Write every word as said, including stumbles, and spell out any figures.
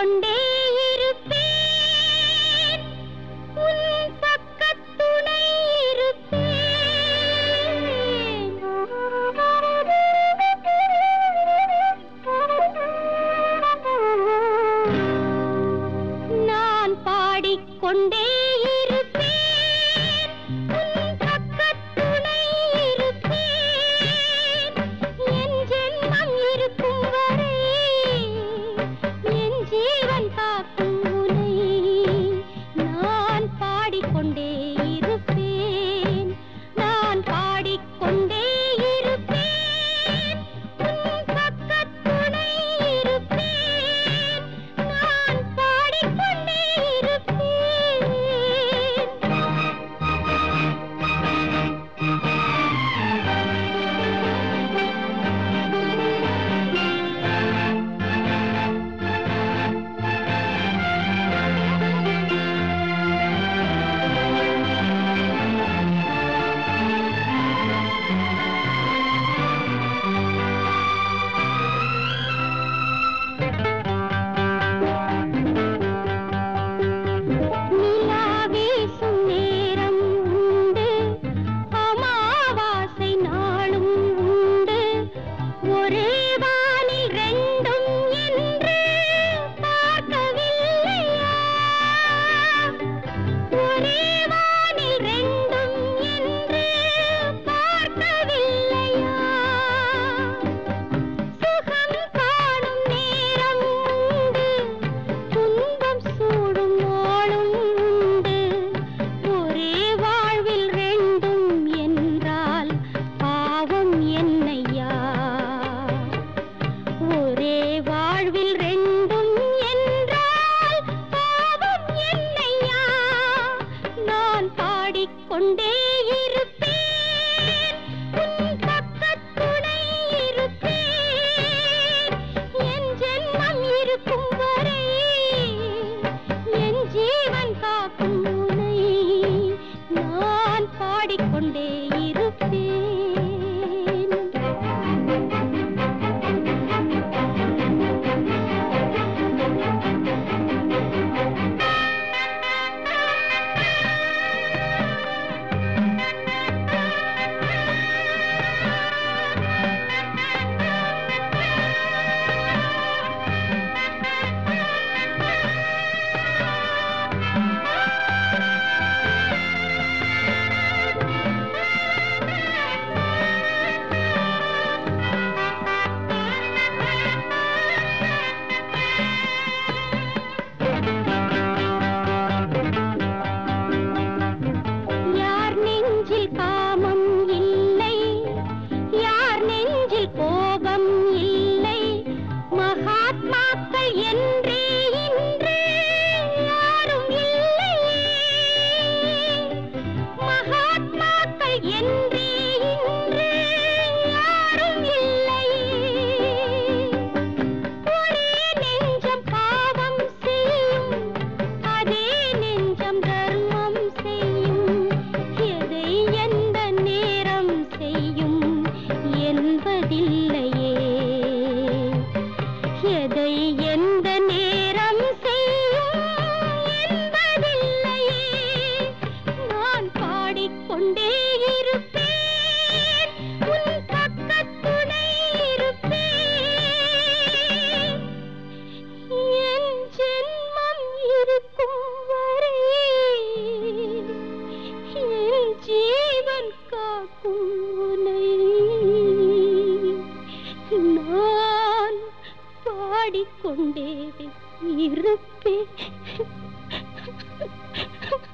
பாடிக்கொண்டே இருப்பேன், உன் பக்கத்துணை இருப்பேன். நான் பாடிக்கொண்டே இருப்பேன், உன் பக்கத்துணை இருப்பேன். என் ஜென்மம் இருக்கும் வரை என் ஜீவன் காக்கும் உனை நான் பாடிக்கொண்டே இருப்பேன். நான் பாடிக்கொண்டே இருப்பேன், உன் பக்கத்துணை இருப்பேன். நான் பாடிக்கொண்டே இருப்பேன். நிலா வீசும் நேரம் உண்டு, அமாவாசை நாளும் உண்டு. ஒரே வானில் ரெண்டும் என்று பார்க்கவில்லையா? ஒரே வானில் ரெண்டும் என்று பார்க்கவில்லையா? சுகம் காணும் நேரம் உண்டு, துன்பம் சூடும் நாளும் உண்டு. ஒரே வாழ்வில் ரெண்டும் என்றால் பாவம் என்னையா? ஒரே வாழ்வில் ரெண்டும் என்றால் பாவம் என்னையா? நான் பாடிக்கொண்டே இருப்பேன், உன் பக்கத்துணை இருப்பேன். என் ஜென்மம் இருக்கும் வரை என் ஜீவன் காக்கும் உனை நான் பாடிக்கொண்டே இருப்பேன். யார் நெஞ்சில் காமம் இல்லை, யார் நெஞ்சில் கோபம் இல்லை. மகாத்மாக்கள் என்றே இன்று யாரும் இல்லையே. மகாத்மாக்கள் என்றே இன்று யாரும் இல்லையே. ஒரே நெஞ்சம் பாவம் செய்யும், அதே நெஞ்சம் தர்மம் செய்யும். எதை எந்த நேரம் செய்யும் என்பதில்லையே. எதை எந்த நேரம் செய்யும் என்பதில்லையே. நான் பாடிக்கொண்டே இருப்பேன், உன் பக்கத்துணை இருப்பேன். என் ஜென்மம் இருக்கும் வரை என் ஜீவன் காக்கும் உனை நான் பாடிக்கொண்டே இருப்பேன்.